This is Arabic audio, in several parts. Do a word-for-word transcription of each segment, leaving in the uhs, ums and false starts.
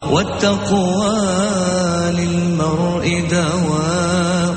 والتقوى للمرء دواء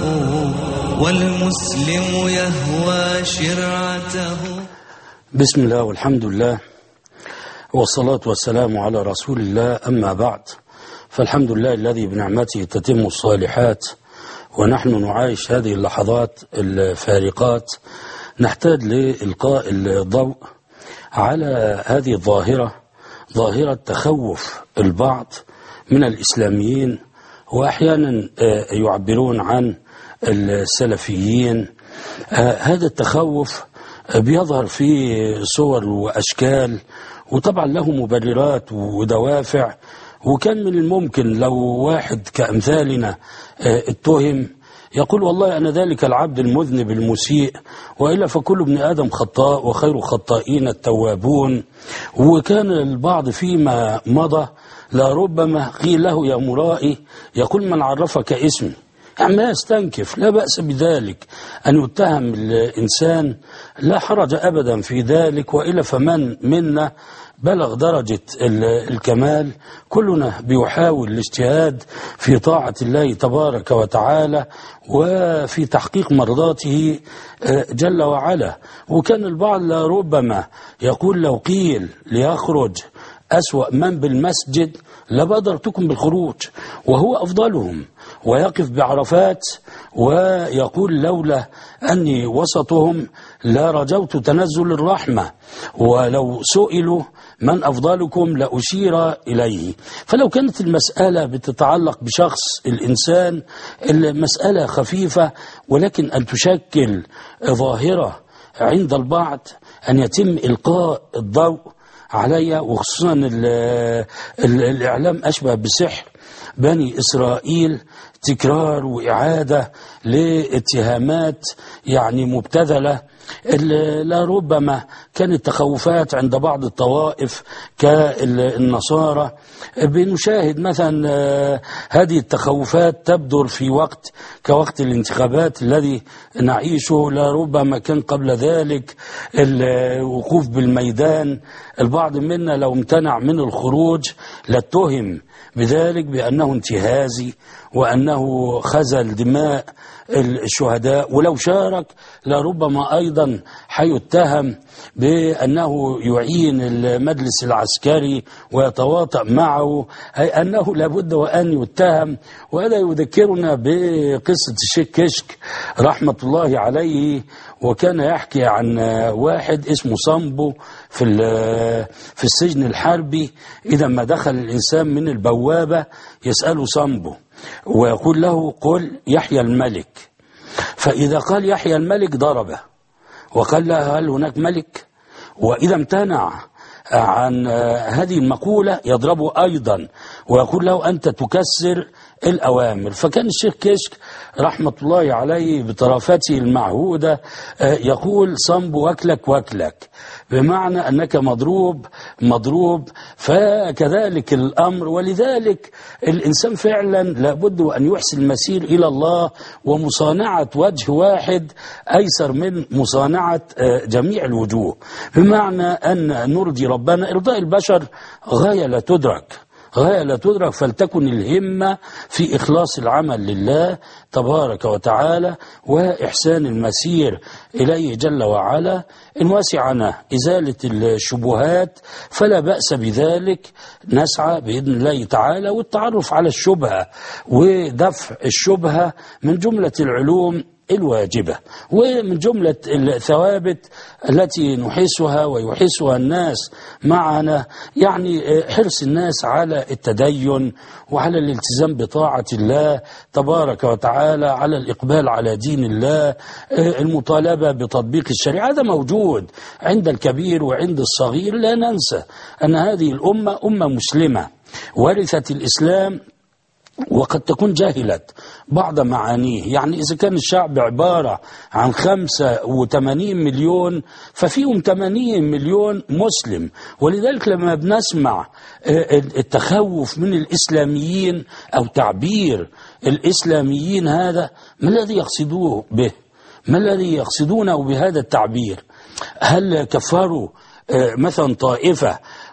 والمسلم يهوى شرعته. بسم الله والحمد لله والصلاة والسلام على رسول الله، أما بعد، فالحمد لله الذي بنعمته تتم الصالحات، ونحن نعايش هذه اللحظات الفارقات نحتاج لإلقاء الضوء على هذه الظاهرة، ظاهرة تخوف البعض من الإسلاميين، وأحيانا يعبرون عن السلفيين. هذا التخوف بيظهر في صور وأشكال، وطبعا له مبررات ودوافع، وكان من الممكن لو واحد كأمثالنا اتهم يقول والله أنا ذلك العبد المذنب المسيء، وإلا فكل ابن آدم خطاء وخير خطائين التوابون. وكان البعض فيما مضى لربما قيل له يا مرائي، يقول من عرفك اسمي، يعني ما يستنكف، لا بأس بذلك أن يتهم الإنسان، لا حرج أبدا في ذلك، وإلا فمن منا بلغ درجة الكمال، كلنا بيحاول الاجتهاد في طاعة الله تبارك وتعالى وفي تحقيق مرضاته جل وعلا. وكان البعض لربما يقول لو قيل ليخرج أسوأ من بالمسجد لبادرتكم بالخروج وهو أفضلهم، ويقف بعرفات ويقول لولا أني وسطهم لرجوت تنزل الرحمة، ولو سئلوا من أفضلكم لأشير إليه. فلو كانت المسألة بتتعلق بشخص الإنسان المسألة خفيفة، ولكن أن تشكل ظاهرة عند البعض أن يتم إلقاء الضوء عليها، وخصوصا الإعلام أشبه بسحر بني إسرائيل، تكرار وإعادة لاتهامات يعني مبتذلة. لربما كانت تخوفات عند بعض الطوائف كالنصارى، بنشاهد مثلا هذه التخوفات تبدر في وقت كوقت الانتخابات الذي نعيشه. لربما كان قبل ذلك الوقوف بالميدان، البعض منا لو امتنع من الخروج لاتهم بذلك بأنه انتهازي وأنه خزل دماء الشهداء، ولو شارك لربما أيضا حيتهم بأنه يعين المجلس العسكري ويتواطأ معه، أي أنه لابد وأن يتهم. وهذا يذكرنا بقصة الشيخ كشك رحمة الله عليه، وكان يحكي عن واحد اسمه صنبو في في السجن الحربي، إذا ما دخل الإنسان من البوابة يسأله صنبو ويقول له قل يحيى الملك، فإذا قال يحيى الملك ضربه وقال له هل هناك ملك، وإذا امتنع عن هذه المقولة يضربه أيضا ويقول له أنت تكسر الأوامر. فكان الشيخ كشك رحمة الله عليه بطرافته المعهودة يقول صنبو وكلك وكلك، بمعنى أنك مضروب مضروب. فكذلك الأمر، ولذلك الإنسان فعلا لابد أن يحسن المسير إلى الله، ومصانعة وجه واحد أيسر من مصانعة جميع الوجوه، بمعنى أن نرضي ربنا. إرضاء البشر غاية لا تدرك، غاية لا تدرك، فلتكن الهمة في إخلاص العمل لله تبارك وتعالى وإحسان المسير إليه جل وعلا. إن وسعنا إزالة الشبهات فلا بأس بذلك، نسعى بإذن الله تعالى. والتعرف على الشبهة ودفع الشبهة من جملة العلوم الواجبة، ومن جملة الثوابت التي نحسها ويحسها الناس معنا، يعني حرص الناس على التدين وعلى الالتزام بطاعة الله تبارك وتعالى، على الإقبال على دين الله، المطالبة بتطبيق الشريعة. هذا موجود عند الكبير وعند الصغير. لا ننسى أن هذه الأمة أمة مسلمة ورثت الإسلام، وقد تكون جاهلت بعض معانيه. يعني إذا كان الشعب عبارة عن خمسة وثمانين مليون ففيهم ثمانين مليون مسلم، ولذلك لما بنسمع التخوف من الإسلاميين أو تعبير الإسلاميين هذا، ما الذي يقصدوه به؟ ما الذي يقصدونه بهذا التعبير؟ هل كفروا مثلا طائفة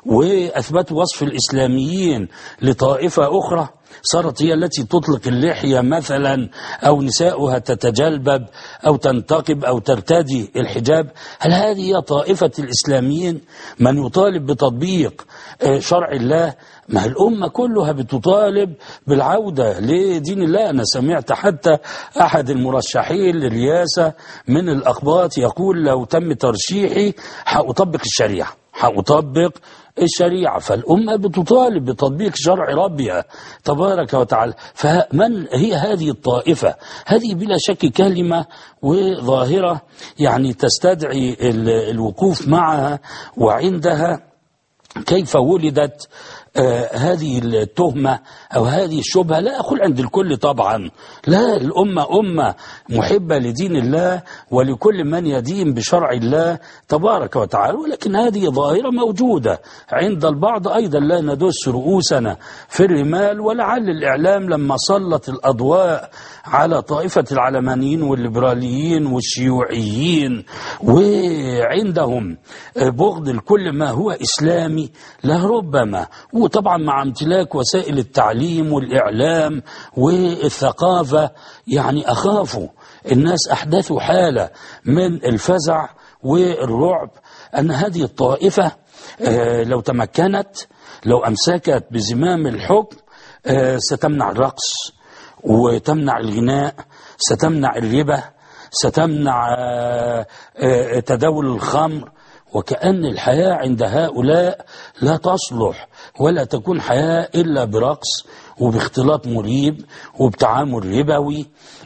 وأثبتوا وصف الإسلاميين لطائفة أخرى صارت هي التي تطلق اللحية مثلا، أو نساؤها تتجلبب أو تنتقب أو ترتدي الحجاب. هل هذه هي طائفة الإسلاميين من يطالب بتطبيق شرع الله؟ ما الأمة كلها بتطالب بالعودة لدين الله. أنا سمعت حتى أحد المرشحين للرئاسة من الأقباط يقول لو تم ترشيحي هأطبق الشريعة هأطبق الشريعة. فالأمة بتطالب بتطبيق شرع ربها تبارك وتعالى. فمن هي هذه الطائفة؟ هذه بلا شك كلمة وظاهرة يعني تستدعي الوقوف معها وعندها. كيف ولدت آه هذه التهمة أو هذه الشبهة؟ لا أقول عند الكل طبعا، لا، الأمة أمة محبة لدين الله ولكل من يدين بشرع الله تبارك وتعالى، ولكن هذه ظاهرة موجودة عند البعض أيضا. لا ندس رؤوسنا في الرمال، ولعل الإعلام لما سلط الأضواء على طائفة العلمانيين والليبراليين والشيوعيين وعندهم بغض لكل ما هو إسلامي لربما، وطبعا مع امتلاك وسائل التعليم والإعلام والثقافة، يعني أخافوا الناس أحدثوا حالة من الفزع والرعب أن هذه الطائفة لو تمكنت، لو أمسكت بزمام الحكم ستمنع الرقص وتمنع الغناء، ستمنع الربا، ستمنع تداول الخمر. وكأن الحياة عند هؤلاء لا تصلح ولا تكون حياة إلا برقص وباختلاط مريب وبتعامل ربوي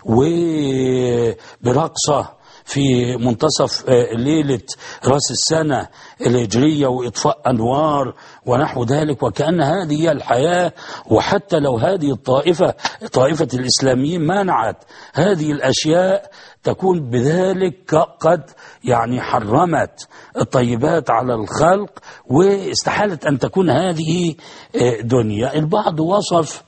وبرقصة في منتصف ليلة رأس السنة الهجرية وإطفاء أنوار ونحو ذلك. وكأن هذه هي الحياة. وحتى لو هذه الطائفة طائفة الإسلاميين منعت هذه الأشياء تكون بذلك قد يعني حرمت الطيبات على الخلق، واستحالت أن تكون هذه دنيا. البعض وصف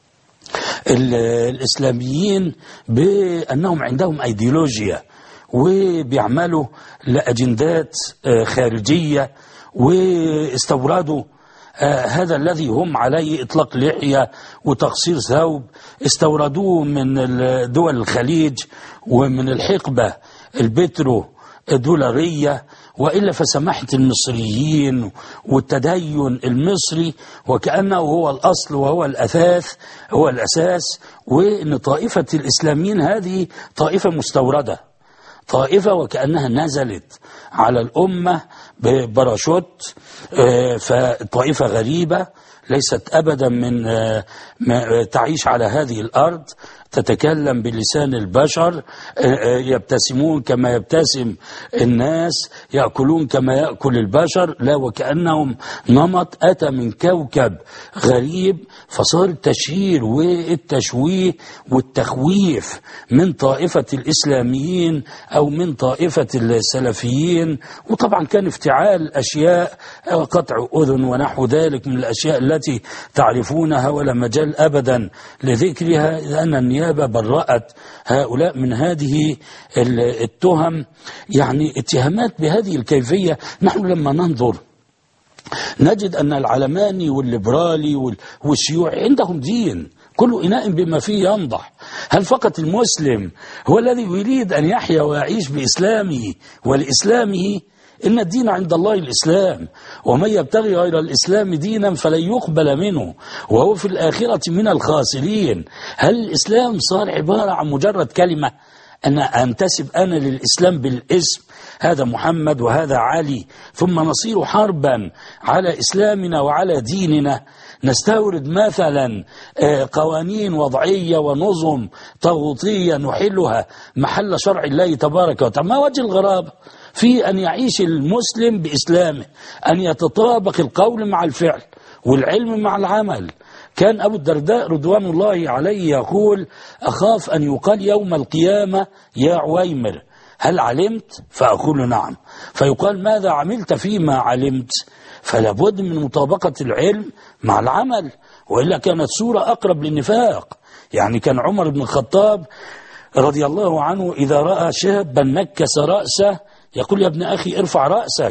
الإسلاميين بأنهم عندهم أيديولوجيا وبيعملوا لأجندات خارجية، واستوردوا هذا الذي هم عليه إطلاق لحية وتقصير ثوب استوردوه من دول الخليج ومن الحقبة البترو دولارية، وإلا فسماحة المصريين والتدين المصري وكأنه هو الأصل وهو الأثاث هو الأساس. وإن طائفة الإسلاميين هذه طائفة مستوردة، طائفة وكأنها نزلت على الأمة بباراشوت، فطائفة غريبة ليست أبدا من تعيش على هذه الأرض، تتكلم بلسان البشر، يبتسمون كما يبتسم الناس، يأكلون كما يأكل البشر. لا، وكأنهم نمط أتى من كوكب غريب. فصار التشهير والتشويه والتخويف من طائفة الإسلاميين أو من طائفة السلفيين. وطبعا كان افتعال أشياء قطع أذن ونحو ذلك من الأشياء التي تعرفونها ولا مجال أبدا لذكرها، لأن النيابة برأت هؤلاء من هذه التهم. يعني اتهامات بهذه الكيفية. نحن لما ننظر نجد أن العلماني والليبرالي والشيوعي عندهم دين، كل إناء بما فيه ينضح. هل فقط المسلم هو الذي يريد أن يحيا ويعيش بإسلامه ولإسلامه؟ إن الدين عند الله الإسلام، ومن يبتغي غير الإسلام دينا فلن يقبل منه وهو في الآخرة من الخاسرين. هل الإسلام صار عبارة عن مجرد كلمة أنا أنتسب أنا للإسلام بالاسم، هذا محمد وهذا علي، ثم نصير حربا على إسلامنا وعلى ديننا؟ نستورد مثلا قوانين وضعية ونظم طاغوتية نحلها محل شرع الله تبارك وتعالى. ما وجه الغرابة في أن يعيش المسلم بإسلامه، أن يتطابق القول مع الفعل والعلم مع العمل؟ كان أبو الدرداء رضوان الله عليه يقول: أخاف أن يقال يوم القيامة يا عويمر هل علمت؟ فأقول نعم. فيقال ماذا عملت فيما علمت؟ فلا بد من مطابقة العلم مع العمل، وإلا كانت صورة أقرب للنفاق. يعني كان عمر بن الخطاب رضي الله عنه إذا رأى شابا نكس رأسه يقول: يا ابن أخي ارفع رأسك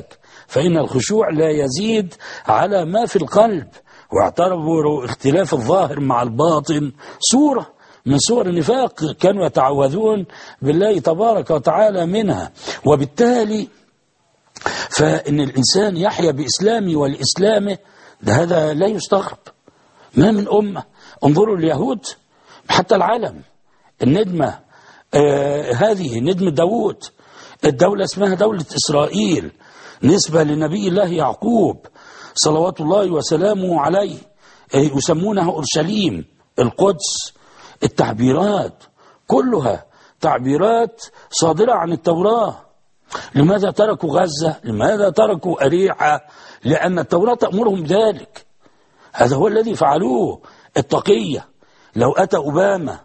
فإن الخشوع لا يزيد على ما في القلب، واعتبروا اختلاف الظاهر مع الباطن صورة من صور النفاق كانوا يتعوذون بالله تبارك وتعالى منها. وبالتالي فإن الإنسان يحيا بإسلامه والإسلامه ده هذا لا يستغرب. ما من أمة، انظروا اليهود حتى العالم الندمة آه هذه ندمة داود، الدولة اسمها دولة إسرائيل نسبة لنبي الله يعقوب صلوات الله وسلامه عليه، آه يسمونها أورشليم القدس. التعبيرات كلها تعبيرات صادرة عن التوراة. لماذا تركوا غزة؟ لماذا تركوا أريحة؟ لأن التوراة تأمرهم ذلك. هذا هو الذي فعلوه. التقية لو أتى أوباما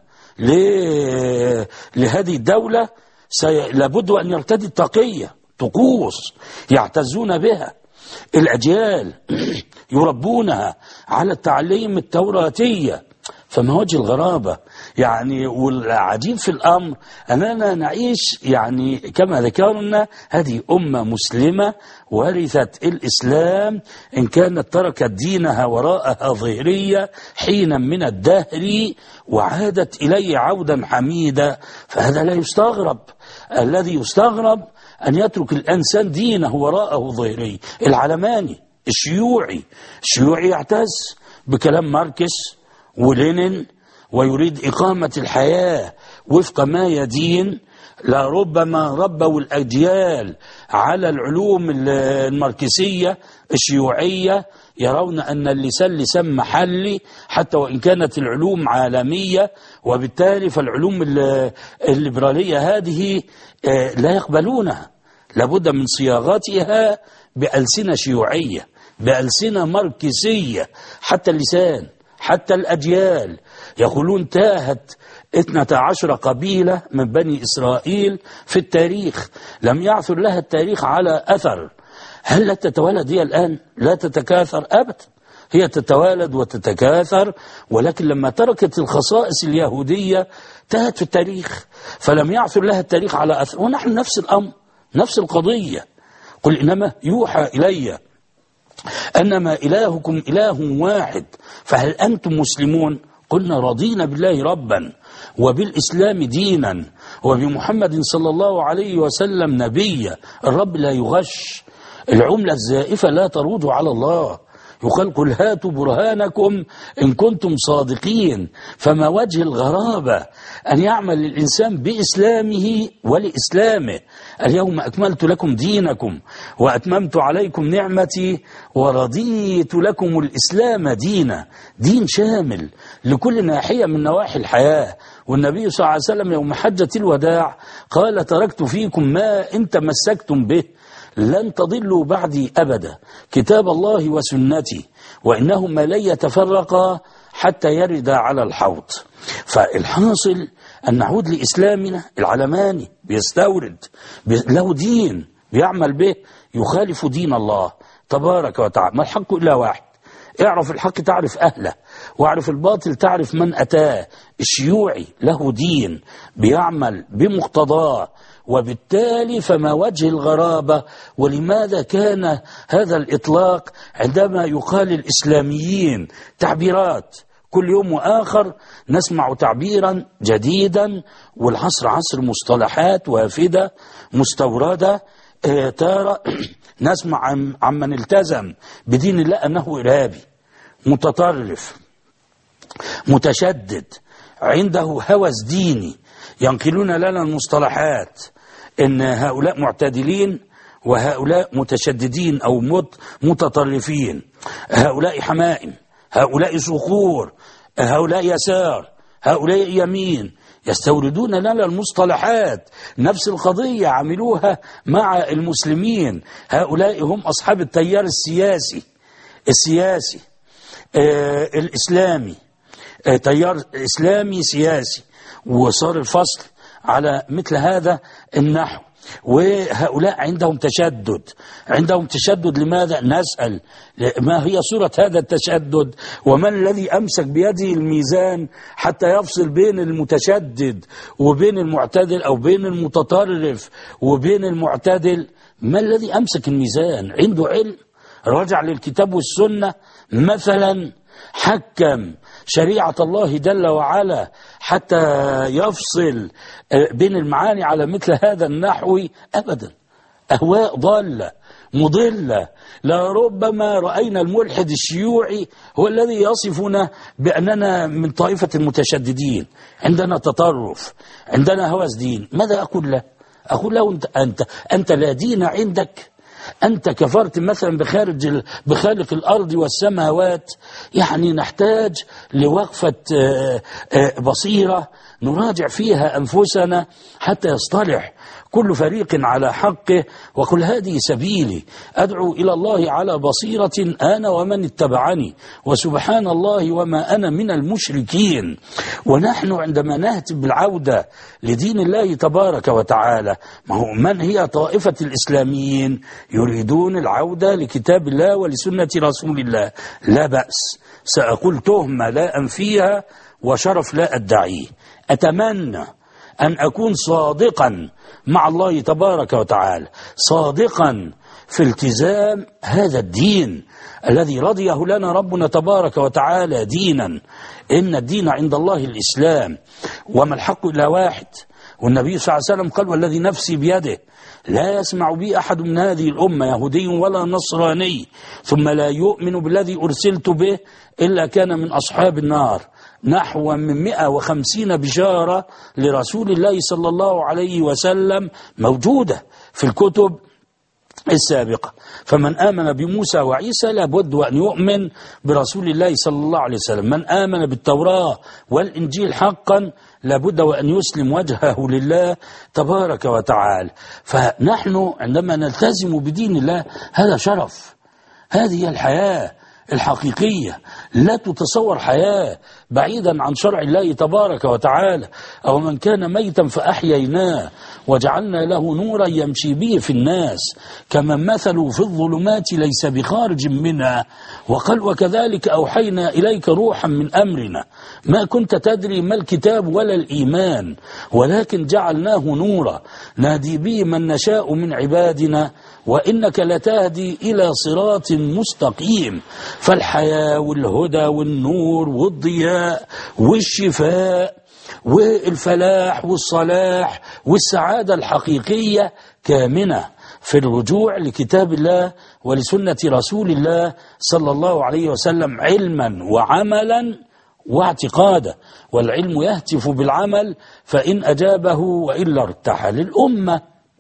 لهذه الدولة لابد أن يرتدي التقية، طقوس يعتزون بها، الأجيال يربونها على التعليم التوراتية. فما وجه الغرابة يعني؟ والعجيب في الأمر أننا نعيش يعني كما ذكرنا هذه أمة مسلمة ورثت الإسلام، إن كانت تركت دينها وراءها ظهرية حينا من الدهر وعادت إليه عودا حميدا. فهذا لا يستغرب. الذي يستغرب أن يترك الإنسان دينه وراءه ظهري. العلماني الشيوعي الشيوعي يعتز بكلام ماركس ولينين ويريد إقامة الحياة وفق ما يدين. لربما ربوا الأجيال على العلوم الماركسية الشيوعية، يرون أن اللسان لسان محلي حتى وإن كانت العلوم عالمية، وبالتالي فالعلوم الليبرالية هذه لا يقبلونها، لابد من صياغتها بألسنة شيوعية بألسنة ماركسية. حتى اللسان حتى الأجيال يقولون تاهت اثنتا عشر قبيلة من بني إسرائيل في التاريخ، لم يعثر لها التاريخ على أثر. هل لا تتولد هي الآن؟ لا تتكاثر أبدا، هي تتوالد وتتكاثر، ولكن لما تركت الخصائص اليهودية تاهت في التاريخ، فلم يعثر لها التاريخ على أثر. ونحن نفس الأمر نفس القضية. قل إنما يوحى إلي أنما إلهكم إله واحد فهل أنتم مسلمون؟ قلنا رضينا بالله ربا وبالإسلام دينا وبمحمد صلى الله عليه وسلم نبيا. الرب لا يغش، العملة الزائفة لا ترود على الله. يقال قل هاتوا برهانكم إن كنتم صادقين. فما وجه الغرابة أن يعمل الإنسان بإسلامه ولإسلامه. اليوم أكملت لكم دينكم وأتممت عليكم نعمتي ورضيت لكم الإسلام دينا، دين شامل لكل ناحية من نواحي الحياة. والنبي صلى الله عليه وسلم يوم حجة الوداع قال تركت فيكم ما إن تمسكتم به لن تضلوا بعدي أبدا، كتاب الله وسنتي، وإنهما لن يتفرقا حتى يردا على الحوض. فالحاصل أن نعود لإسلامنا. العلماني بيستورد له دين بيعمل به يخالف دين الله تبارك وتعالى. ما الحق إلا واحد، اعرف الحق تعرف أهله، واعرف الباطل تعرف من أتاه. الشيوعي له دين بيعمل بمقتضاه، وبالتالي فما وجه الغرابة؟ ولماذا كان هذا الإطلاق عندما يقال الإسلاميين تعبيرات كل يوم وآخر نسمع تعبيرا جديدا، والعصر عصر مصطلحات وافدة مستوردة. اه ترى نسمع عن عمن التزم بدين الله أنه إرهابي متطرف متشدد عنده هوس ديني. ينقلون لنا المصطلحات إن هؤلاء معتدلين وهؤلاء متشددين أو متطرفين، هؤلاء حمائم، هؤلاء صخور، هؤلاء يسار، هؤلاء يمين. يستوردون لنا المصطلحات. نفس القضية عملوها مع المسلمين. هؤلاء هم أصحاب التيار السياسي السياسي آه الإسلامي، آه تيار إسلامي سياسي. وصار الفصل على مثل هذا النحو. وهؤلاء عندهم تشدد. عندهم تشدد لماذا؟ نسأل ما هي صورة هذا التشدد، ومن الذي أمسك بيده الميزان حتى يفصل بين المتشدد وبين المعتدل، أو بين المتطرف وبين المعتدل؟ ما الذي أمسك الميزان؟ عنده علم، رجع للكتاب والسنة مثلا، حكم شريعة الله جل وعلا حتى يفصل بين المعاني على مثل هذا النحو؟ أبدا. أهواء ضالة مضلة. لربما رأينا الملحد الشيوعي هو الذي يصفنا بأننا من طائفة المتشددين، عندنا تطرف، عندنا هوس دين. ماذا أقول له؟ أقول له أنت, أنت, أنت لا دين عندك، أنت كفرت مثلا بخارج بخالق الأرض والسماوات. يعني نحتاج لوقفة بصيرة نراجع فيها أنفسنا حتى يصطلح كل فريق على حقه، وقل هذه سبيلي أدعو إلى الله على بصيرة أنا ومن اتبعني وسبحان الله وما أنا من المشركين. ونحن عندما نهتف بالعودة لدين الله تبارك وتعالى، ما هو من هي طائفة الإسلاميين يريدون العودة لكتاب الله ولسنة رسول الله، لا بأس. سأقول تهمة لا أنفيها وشرف لا أدعيه. أتمنى أن أكون صادقا مع الله تبارك وتعالى، صادقا في التزام هذا الدين الذي رضيه لنا ربنا تبارك وتعالى دينا. إن الدين عند الله الإسلام، وما الحق إلا واحد. والنبي صلى الله عليه وسلم قال والذي نفسي بيده لا يسمع بي أحد من هذه الأمة يهودي ولا نصراني ثم لا يؤمن بالذي أرسلت به إلا كان من أصحاب النار. نحو من مئة وخمسين بشارة لرسول الله صلى الله عليه وسلم موجودة في الكتب السابقة. فمن آمن بموسى وعيسى لابد أن يؤمن برسول الله صلى الله عليه وسلم. من آمن بالتوراة والإنجيل حقا لابد وأن يسلم وجهه لله تبارك وتعالى. فنحن عندما نلتزم بدين الله هذا شرف. هذه الحياة الحقيقية. لا تتصور حياة بعيدا عن شرع الله تبارك وتعالى. أو من كان ميتا فأحييناه وجعلنا له نورا يمشي به في الناس كمن مثله في الظلمات ليس بخارج منها. وقال وكذلك أوحينا إليك روحا من أمرنا ما كنت تدري ما الكتاب ولا الإيمان ولكن جعلناه نورا نهدي به من نشاء من عبادنا وإنك لتهدي إلى صراط مستقيم. فالحياة والهدى والنور والضياء والشفاء والفلاح والصلاح والسعادة الحقيقية كامنة في الرجوع لكتاب الله ولسنة رسول الله صلى الله عليه وسلم علما وعملا واعتقادا. والعلم يهتف بالعمل فإن أجابه وإلا ارتحل. الأمة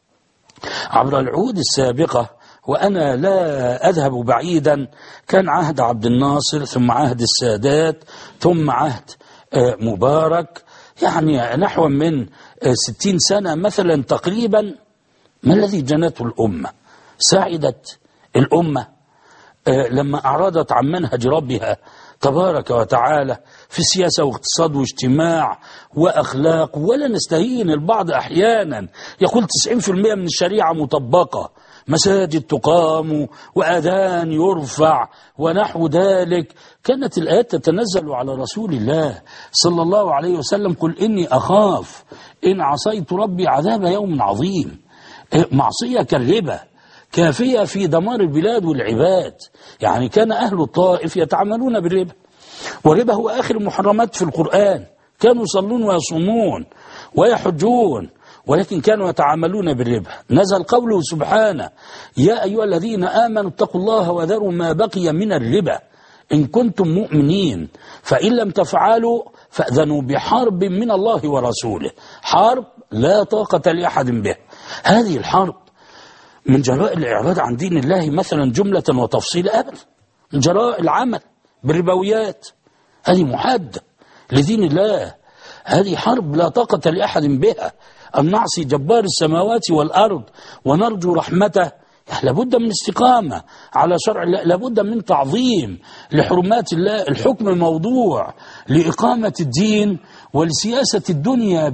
عبر العهود السابقة وأنا لا أذهب بعيدا كان عهد عبد الناصر ثم عهد السادات ثم عهد مبارك، يعني نحو من ستين سنة مثلا تقريبا. ما الذي جنته الأمة؟ ساعدت الأمة لما أعرضت عن منهج ربها تبارك وتعالى في سياسة واقتصاد واجتماع وأخلاق. ولا نستهين. البعض أحيانا يقول تسعين بالمئة من الشريعة مطبقة، مساجد تقام وأذان يرفع ونحو ذلك. كانت الآيات تتنزل على رسول الله صلى الله عليه وسلم قل إني أخاف إن عصيت ربي عذاب يوم عظيم. معصية كالربا كافية في دمار البلاد والعباد. يعني كان أهل الطائف يتعاملون بالربا، والربا هو آخر المحرمات في القرآن. كانوا يصلون ويصومون ويحجون ولكن كانوا يتعاملون بالربا. نزل قوله سبحانه يا أيها الذين آمنوا اتقوا الله وذروا ما بقي من الربا إن كنتم مؤمنين فإن لم تفعلوا فأذنوا بحرب من الله ورسوله. حرب لا طاقة لأحد به. هذه الحرب من جراء الإعراض عن دين الله مثلا جملة وتفصيل أبدا، من جراء العمل بالربويات. هذه محادة لدين الله. هذه حرب لا طاقة لأحد بها. أن نعصي جبار السماوات والأرض ونرجو رحمته لابد من استقامة على شرع الله، لابد من تعظيم لحرمات الله. الحكم موضوع لإقامة الدين ولسياسة الدنيا به.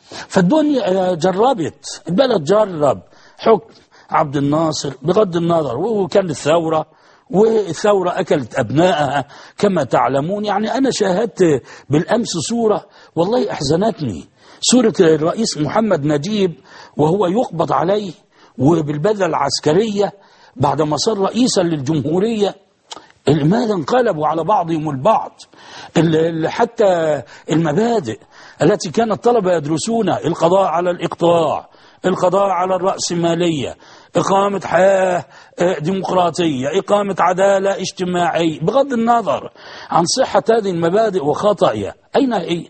فالدنيا جربت، البلد جرب حكم عبد الناصر بغض النظر، وكان الثورة والثورة أكلت أبنائها كما تعلمون. يعني أنا شاهدت بالأمس صورة والله أحزنتني، صورة الرئيس محمد نجيب وهو يقبض عليه وبالبدلة العسكرية بعدما صار رئيسا للجمهورية. ماذا انقلبوا على بعضهم البعض، حتى المبادئ التي كان الطلبة يدرسون، القضاء على الإقطاع، القضاء على الرأسمالية، إقامة حياة ديمقراطية، إقامة عدالة اجتماعية، بغض النظر عن صحة هذه المبادئ وخطأها، أين هي؟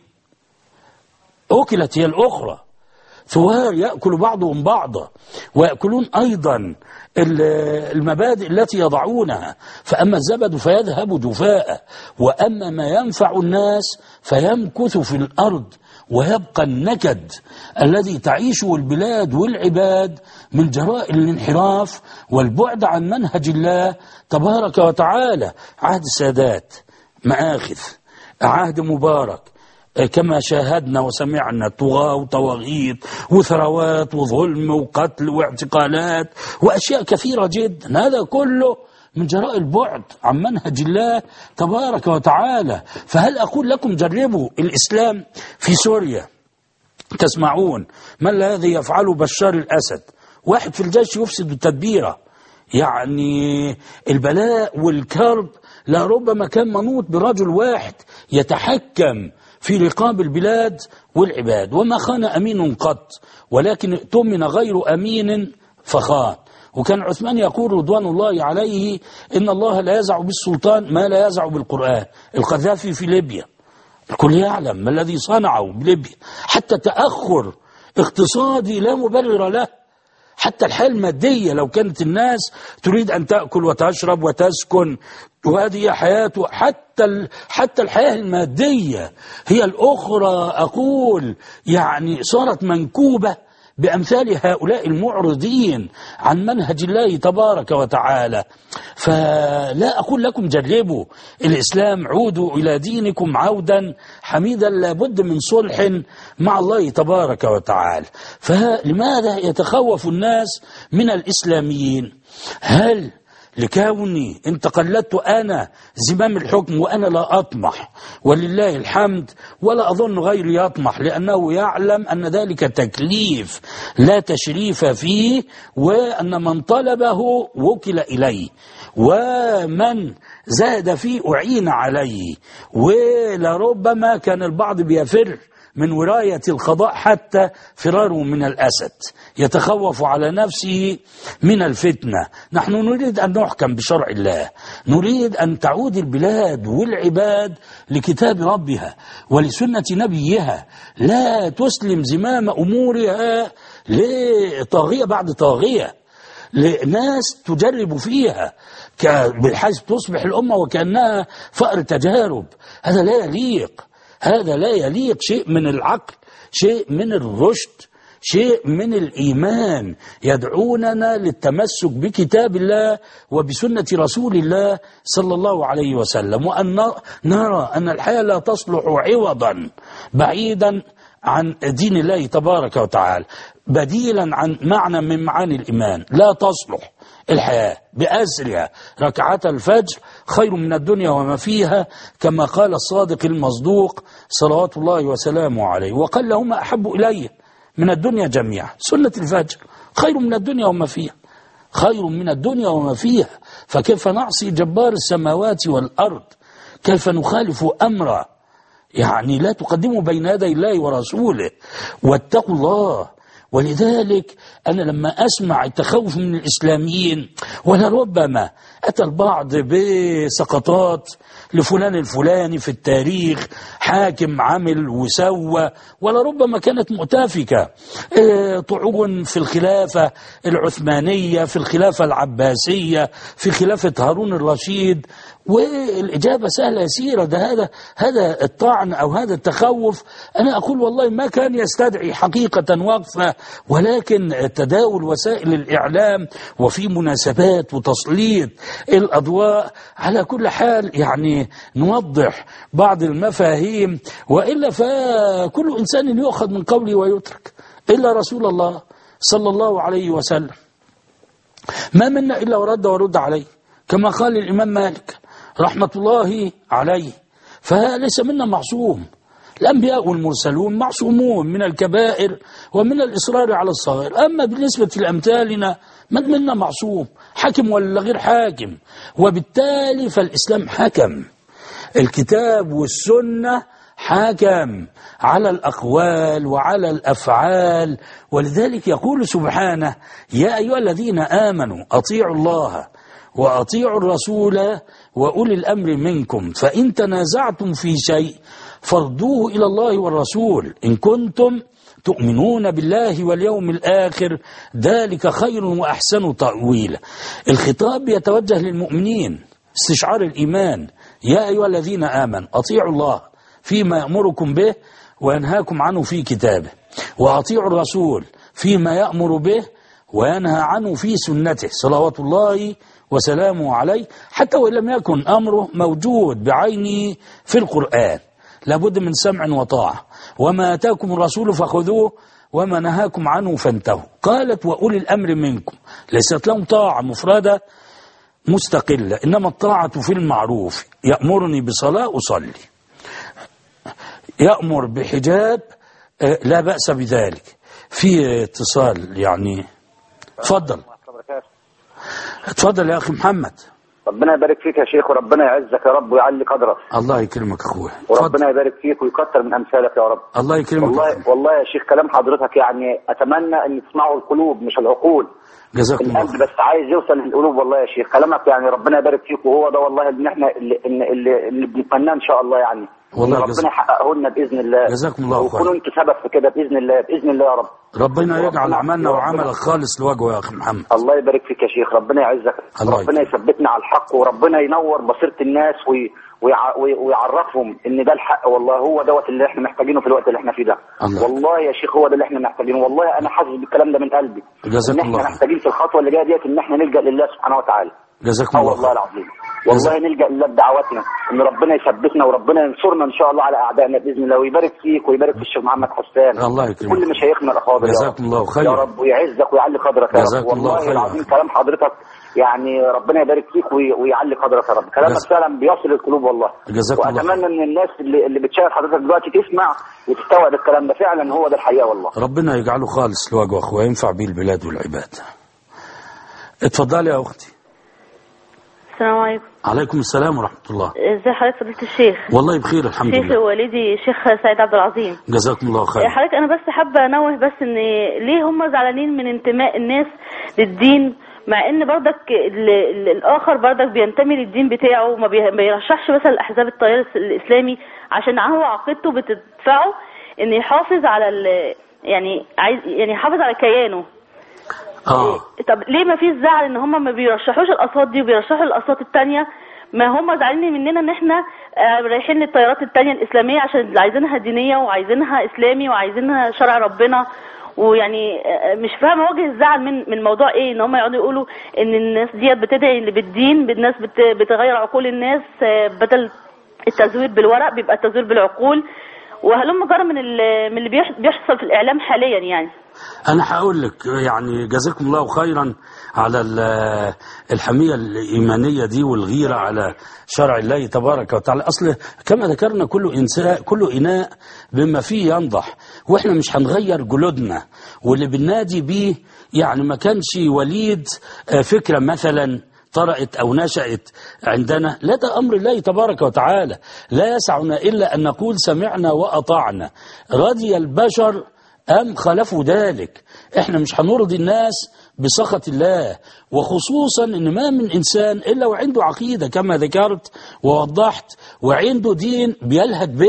أكلت هي الأخرى. ثوار يأكل بعضهم بعضا، ويأكلون أيضا المبادئ التي يضعونها. فأما الزبد فيذهب جفاء، وأما ما ينفع الناس فيمكث في الأرض، ويبقى النكد الذي تعيشه البلاد والعباد من جراء الانحراف والبعد عن منهج الله تبارك وتعالى. عهد السادات مآخذ، عهد مبارك كما شاهدنا وسمعنا، طغاة وطواغيت وثروات وظلم وقتل واعتقالات وأشياء كثيرة جدا، هذا كله من جراء البعد عن منهج الله تبارك وتعالى. فهل أقول لكم جربوا الإسلام في سوريا؟ تسمعون ما الذي يفعله بشار الأسد، واحد في الجيش يفسد التدبيرة. يعني البلاء والكرب لربما كان منوط برجل واحد يتحكم في رقاب البلاد والعباد. وما خان أمين قط، ولكن اؤتمن غير أمين فخان. وكان عثمان يقول رضوان الله عليه إن الله لا يزع بالسلطان ما لا يزع بالقرآن. القذافي في ليبيا الكل يعلم ما الذي صنعه بليبيا، حتى تأخر اقتصادي لا مبرر له، حتى الحياة المادية لو كانت الناس تريد أن تأكل وتشرب وتسكن وهذه حياته، حتى حتى الحياة المادية هي الأخرى أقول يعني صارت منكوبة بأمثال هؤلاء المعرضين عن منهج الله تبارك وتعالى. فلا أقول لكم جربوا الإسلام، عودوا إلى دينكم عودا حميدا، لابد من صلح مع الله تبارك وتعالى. فلماذا يتخوف الناس من الإسلاميين؟ هل لكوني إن تقلدت أنا زمام الحكم وأنا لا أطمح ولله الحمد، ولا أظن غيري يطمح، لأنه يعلم أن ذلك تكليف لا تشريف فيه، وأن من طلبه وكل إليه، ومن زاد فيه أعين عليه. ولربما كان البعض بيفر من وراية القضاء حتى فراره من الأسد، يتخوف على نفسه من الفتنة. نحن نريد أن نحكم بشرع الله، نريد أن تعود البلاد والعباد لكتاب ربها ولسنة نبيها، لا تسلم زمام أمورها لطاغية بعد طاغية، لناس تجرب فيها بحيث تصبح الأمة وكأنها فأر تجارب. هذا لا يليق، هذا لا يليق. شيء من العقل، شيء من الرشد، شيء من الإيمان يدعوننا للتمسك بكتاب الله وبسنة رسول الله صلى الله عليه وسلم، وأن نرى أن الحياة لا تصلح عوضا بعيدا عن دين الله تبارك وتعالى، بديلا عن معنى من معاني الإيمان. لا تصلح الحياة بأسرها. ركعات الفجر خير من الدنيا وما فيها، كما قال الصادق المصدوق صلوات الله وسلامه عليه. وقال لهما أحب إلي من الدنيا جميعا. سنة الفجر خير من الدنيا وما فيها، خير من الدنيا وما فيها. فكيف نعصي جبار السماوات والأرض؟ كيف نخالف أمره؟ يعني لا تقدموا بين يدي الله ورسوله، واتقوا الله. ولذلك أنا لما أسمع التخوف من الإسلاميين، ولربما أتى البعض بسقطات لفلان الفلاني في التاريخ، حاكم عمل وسوى، ولربما كانت مؤتفكة، طعون في الخلافة العثمانية، في الخلافة العباسية، في خلافة هارون الرشيد، والإجابة سهلة يسيرة. ده هذا هذا الطعن أو هذا التخوف أنا أقول والله ما كان يستدعي حقيقة وقفة، ولكن تداول وسائل الإعلام وفي مناسبات وتسليط الأضواء على كل حال يعني نوضح بعض المفاهيم، وإلا فكل إنسان يؤخذ من قوله ويترك إلا رسول الله صلى الله عليه وسلم. ما منا إلا ورد ورد عليه كما قال الإمام مالك رحمة الله عليه، فليس منا معصوم. الأنبياء والمرسلون معصومون من الكبائر ومن الإصرار على الصغائر، أما بالنسبة لأمثالنا من منا معصوم، حاكم ولا غير حاكم. وبالتالي فالإسلام حكم، الكتاب والسنة حاكم على الأقوال وعلى الأفعال. ولذلك يقول سبحانه يا أيها الذين آمنوا أطيعوا الله وأطيعوا الرسول وأولي الأمر منكم فإن تنازعتم في شيء فردوه إلى الله والرسول إن كنتم تؤمنون بالله واليوم الآخر ذلك خير وأحسن تأويلا. الخطاب يتوجه للمؤمنين استشعار الإيمان، يا أيها الذين آمنوا أطيعوا الله فيما يأمركم به وينهاكم عنه في كتابه، وأطيعوا الرسول فيما يأمر به وينهى عنه في سنته صلوات الله وسلامه عليه، حتى وإن لم يكن أمره موجود بعينه في القرآن لابد من سمع وطاعة. وما آتاكم الرسول فخذوه وما نهاكم عنه فانتهوا. قالت وأولي الأمر منكم، ليست لهم طاعة مفردة مستقلة، إنما الطاعة في المعروف. يأمرني بصلاة أصلي، يأمر بحجاب لا بأس بذلك. في اتصال يعني، تفضل اتفضل يا أخي محمد. ربنا يبارك فيك يا شيخ، وربنا يعزك يا رب ويعلي قدرك. الله يكرمك أخويا، وربنا يبارك فيك ويكتر من أمثالك يا رب. الله يكرمك. والله أخوة. والله يا شيخ كلام حضرتك يعني أتمنى أن تسمعوا القلوب مش العقول. جزاك الله القلب بس عايز يوصل للقلوب. والله يا شيخ كلامك يعني ربنا يبارك فيك، وهو ده والله اللي احنا اللي, اللي, اللي بنتمناه إن شاء الله يعني. والله ربنا يحققه لنا باذن الله. جزاكم الله خير. وكونوا انتوا سبب في كده باذن الله باذن الله يا رب. ربنا يجعل عملنا وعملك خالص لوجهه يا اخي محمد. الله يبارك فيك يا شيخ، ربنا يعزك، ربنا يثبتنا على الحق، وربنا ينور بصيره الناس وي ويعرفهم ان ده الحق. والله هو دوت اللي احنا محتاجينه في الوقت اللي احنا فيه ده. الله. والله يا شيخ هو ده اللي احنا محتاجينه. والله انا حاسس بالكلام ده من قلبي. جزاك الله. احنا محتاجين في الخطوه اللي جايه ديت ان احنا نلجا لله سبحانه وتعالى. جزاكم الله. والله العظيم والله نلجا لله بدعواتنا ان ربنا يثبتنا وربنا ينصرنا ان شاء الله على اعدائنا باذن الله، ويبارك فيك ويبارك في الشيخ محمد حسان. الله يكرمك. كل مشايخنا الافاضل. جزاكم الله خير يا رب، ويعزك ويعلي قدرك يا رب. والله العظيم كلام حضرتك يعني ربنا يبارك فيك ويعلي قدرك يا رب. كلامك فعلا بيصل القلوب والله. جزاكم الله. واتمنى ان الناس اللي, اللي بتشاهد حضرتك دلوقتي تسمع وتستوعب الكلام ده، فعلا هو ده الحقيقه والله. ربنا يجعله خالص لوجهه اخويا ينفع به البلاد والعباد. اتفضلي يا اختي. السلام عليكم. عليكم السلام ورحمة الله. ازي حضرتك فضيلة الشيخ؟ والله بخير الحمد لله. شيخ والدي شيخ سيد عبد العظيم. جزاكم الله خير. حضرتك انا بس حابه انوه بس ان ليه هم زعلانين من انتماء الناس للدين، مع ان بردك الاخر بردك بينتمي للدين بتاعه وما بيرشحش مثلا الاحزاب التيار الاسلامي عشان هو عقيدته بتدفعه ان يحافظ على يعني عايز يعني يحافظ على كيانه. اه طب ليه ما فيش زعل ان هم ما بيرشحوش الاصوات دي وبيرشحوا الاصوات الثانيه؟ ما هم زعلانين مننا ان احنا رايحين للتيارات الثانيه الاسلاميه عشان عايزينها دينيه وعايزينها اسلامي وعايزينها شرع ربنا، ويعني مش فاهمه وجه الزعل من من موضوع ايه ان هم يقعدوا يقولوا ان الناس ديت بتدعي اللي بالدين، الناس بتغير عقول الناس بدل التزوير بالورق بيبقى التزوير بالعقول، وهلم جرى من من اللي بيحصل في الاعلام حاليا. يعني انا هقول لك يعني جزاكم الله خيرا على الحميه الايمانيه دي والغيره على شرع الله تبارك وتعالى. اصل كما ذكرنا كل انسان كل اناء بما فيه ينضح، واحنا مش هنغير جلودنا واللي بننادي بيه يعني ما كانش وليد فكره مثلا طرأت أو نشأت عندنا، لا ده أمر الله تبارك وتعالى. لا يسعنا إلا أن نقول سمعنا وأطعنا، رضي البشر أم خلفوا ذلك. إحنا مش هنرضي الناس بسخط الله، وخصوصا إن ما من إنسان إلا وعنده عقيدة كما ذكرت ووضحت وعنده دين بيلهج به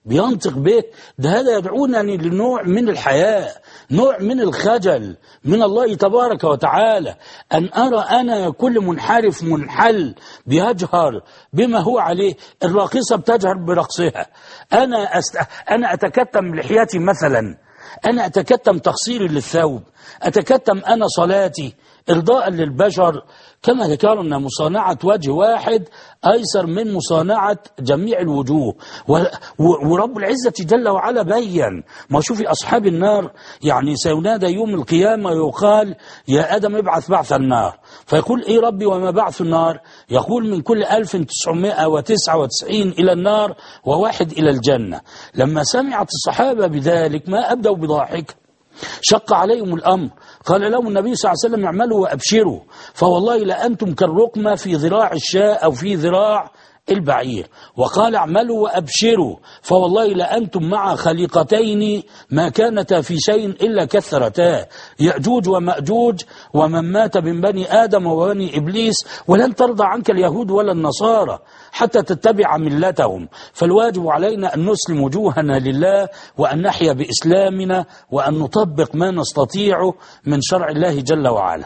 بينطق به، ده هذا يدعونني لنوع من الحياء، نوع من الخجل من الله تبارك وتعالى، أن أرى أنا كل منحرف منحل بيجهر بما هو عليه. الراقصة بتجهر برقصها، أنا, أست... أنا أتكتم لحياتي مثلا، أنا أتكتم تقصيري للثوب، أتكتم أنا صلاتي إرضاء للبشر. كما ذكرنا مصانعة وجه واحد أيسر من مصانعة جميع الوجوه. ورب العزة جل وعلا بيّن، ما شوفي أصحاب النار يعني سينادى يوم القيامة يقال يا آدم ابعث بعث النار، فيقول إيه ربي وما بعث النار؟ يقول من كل ألف تسعمائة وتسعة وتسعين إلى النار وواحد إلى الجنة. لما سمعت الصحابة بذلك ما أبدوا بضاحك، شق عليهم الأمر، قال لهم النبي صلى الله عليه وسلم اعملوا وأبشروا، فوالله لأنتم كالرقمة في ذراع الشاء أو في ذراع البعير. وقال اعملوا وأبشروا، فوالله لأنتم مع خليقتين ما كانتا في شيء إلا كثرتا، يأجوج ومأجوج ومن مات من بني آدم وبني إبليس، ولن ترضى عنك اليهود ولا النصارى حتى تتبع ملتهم. فالواجب علينا أن نسلم وجوهنا لله، وأن نحيا بإسلامنا، وأن نطبق ما نستطيعه من شرع الله جل وعلا.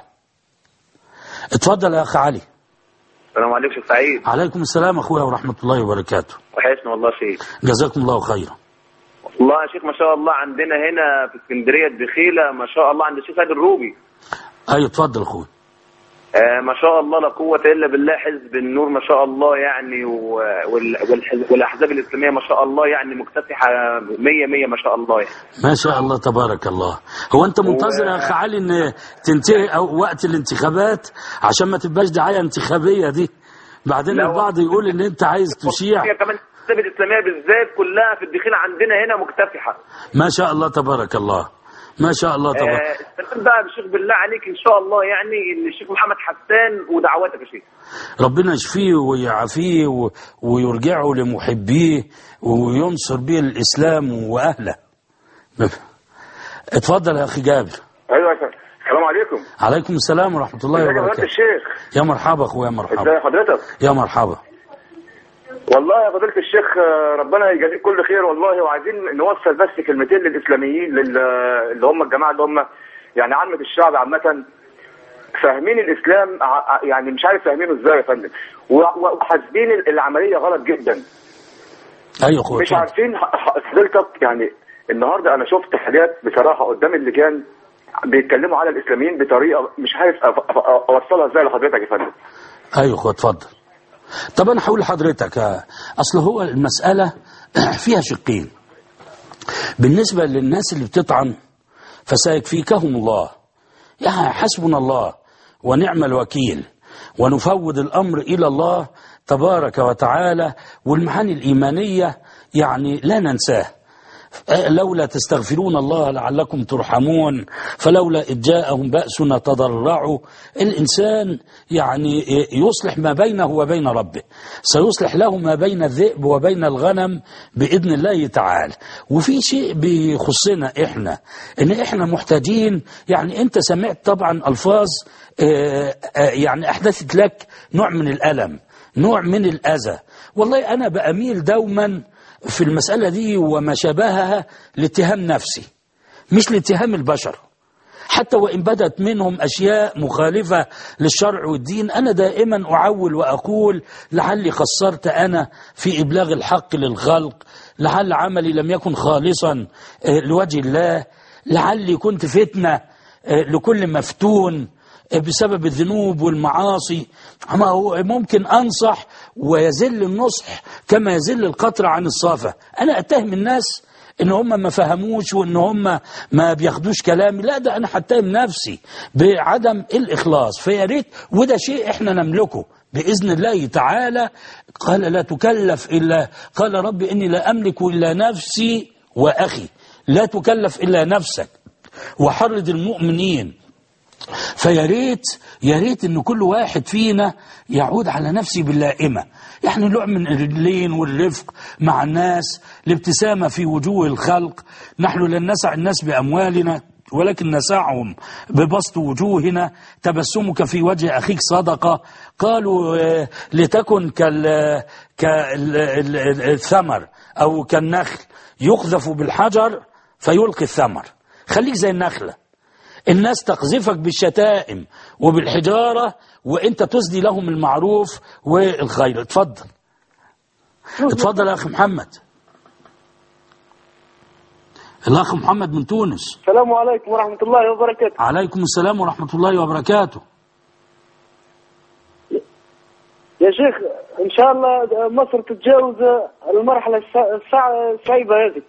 اتفضل يا أخ علي. السلام عليكم شيخ سعيد. عليكم السلام أخويا ورحمة الله وبركاته. وحشنا والله شيخ. جزاكم الله خيرا. والله يا شيخ ما شاء الله عندنا هنا في اسكندرية الدخيلة ما شاء الله عند الشيخ سيد الروبي. أيوة اتفضل أخويا. آه ما شاء الله لا قوة إلا بالله، حزب النور ما شاء الله يعني، والأحزاب الإسلامية ما شاء الله يعني مكتسحة مية مية ما شاء الله يعني. ما شاء الله تبارك الله. هو أنت منتظر يا أخ علي إن تنتهي أو وقت الانتخابات عشان ما تبقاش دعاية انتخابية دي؟ بعدين البعض يقول إن أنت عايز تشيع. كمان الأحزاب الإسلامية بالذات كلها في الدخيل عندنا هنا مكتسحة. ما شاء الله تبارك الله. ما شاء الله طبعا. استفاد بقى بالشيخ بالله عليك ان شاء الله يعني ان الشيخ محمد حسان ودعواتك يا شيخ. ربنا يشفيه ويعافيه ويرجعه لمحبيه وينصر به الاسلام واهله. اتفضل يا اخي جابر. ايوه يا شيخ. السلام عليكم. عليكم السلام ورحمه الله وبركاته. يا الشيخ. يا مرحبا اخويا مرحبا. ازي حضرتك؟ يا مرحبا. والله يا فضيلة الشيخ ربنا يجازيك كل خير والله، وعايزين نوصل بس كلمتين للإسلاميين اللي هم الجماعة اللي هم يعني عامة الشعب عامة فاهمين الإسلام يعني مش عارف فاهمينه ازاي يا فندم، وحاسبين العملية غلط جدا. ايوه اخويا. مش عارفين فضيلتك يعني النهارده انا شفت حاجات بصراحة قدام اللجان بيتكلموا على الإسلاميين بطريقة مش عارف اوصلها ازاي لحضرتك يا فندم. ايوه اخويا اتفضل. طب أنا هقول لحضرتك أصل هو المسألة فيها شقين. بالنسبة للناس اللي بتطعن فسيكفيكهم الله، يعني حسبنا الله ونعم الوكيل، ونفوض الأمر إلى الله تبارك وتعالى. والمعاني الإيمانية يعني لا ننساه، لولا تستغفرون الله لعلكم ترحمون، فلولا إذ جاءهم بأسنا تضرعوا. الإنسان يعني يصلح ما بينه وبين ربه، سيصلح له ما بين الذئب وبين الغنم بإذن الله تعالى. وفي شيء بيخصنا إحنا، إن إحنا محتاجين، يعني أنت سمعت طبعا ألفاظ يعني أحدثت لك نوع من الألم، نوع من الأذى. والله أنا بأميل دوما في المسألة دي وما شابهها لاتهام نفسي مش لاتهام البشر، حتى وإن بدت منهم أشياء مخالفة للشرع والدين. أنا دائما أعول وأقول لعلي قصرت أنا في إبلاغ الحق للخلق، لعل عملي لم يكن خالصا لوجه الله، لعلي كنت فتنة لكل مفتون بسبب الذنوب والمعاصي. ما هو ممكن أنصح ويزل النصح كما يزل القطر عن الصافة. أنا أتهم الناس إن هم ما فهموش وإن هم ما بياخدوش كلامي، لا ده أنا حتهم نفسي بعدم الإخلاص. فياريت وده شيء إحنا نملكه بإذن الله تعالى. قال لا تكلف إلا، قال رب إني لا أملك إلا نفسي وأخي، لا تكلف إلا نفسك وحرض المؤمنين. فياريت ياريت ان كل واحد فينا يعود على نفسه باللائمة، يعني نوع من اللين والرفق مع الناس، الابتسامة في وجوه الخلق. نحن لن نسع الناس بأموالنا ولكن نسعهم ببسط وجوهنا، تبسمك في وجه أخيك صدقة. قالوا لتكن كالثمر أو كالنخل يقذف بالحجر فيلقي الثمر. خليك زي النخلة، الناس تقذفك بالشتائم وبالحجارة وانت تسدي لهم المعروف والخير. اتفضل اتفضل يا أخي محمد. الأخ محمد من تونس. السلام عليكم ورحمة الله وبركاته. عليكم السلام ورحمة الله وبركاته. يا شيخ إن شاء الله مصر تتجاوز المرحلة الصعبة هذه.